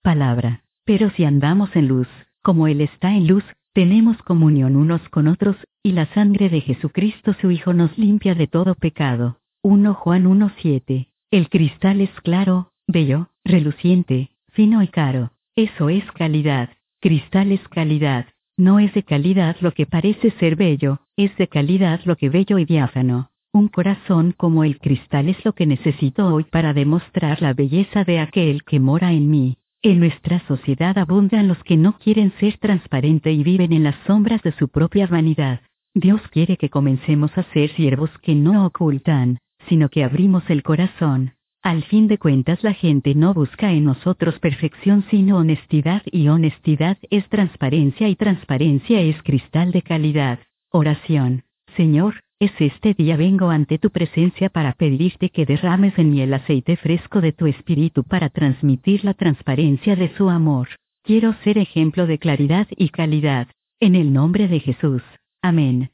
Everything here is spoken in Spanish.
palabra. Pero si andamos en luz, como Él está en luz, tenemos comunión unos con otros, y la sangre de Jesucristo su Hijo nos limpia de todo pecado. 1 Juan 1:7. El cristal es claro, bello, reluciente, fino y caro. Eso es calidad. Cristal es calidad. No es de calidad lo que parece ser bello, es de calidad lo que bello y diáfano. Un corazón como el cristal es lo que necesito hoy para demostrar la belleza de aquel que mora en mí. En nuestra sociedad abundan los que no quieren ser transparentes y viven en las sombras de su propia vanidad. Dios quiere que comencemos a ser siervos que no ocultan, sino que abrimos el corazón. Al fin de cuentas la gente no busca en nosotros perfección sino honestidad y honestidad es transparencia y transparencia es cristal de calidad. Oración. Señor, este día vengo ante tu presencia para pedirte que derrames en mí el aceite fresco de tu espíritu para transmitir la transparencia de su amor. Quiero ser ejemplo de claridad y calidad. En el nombre de Jesús. Amén.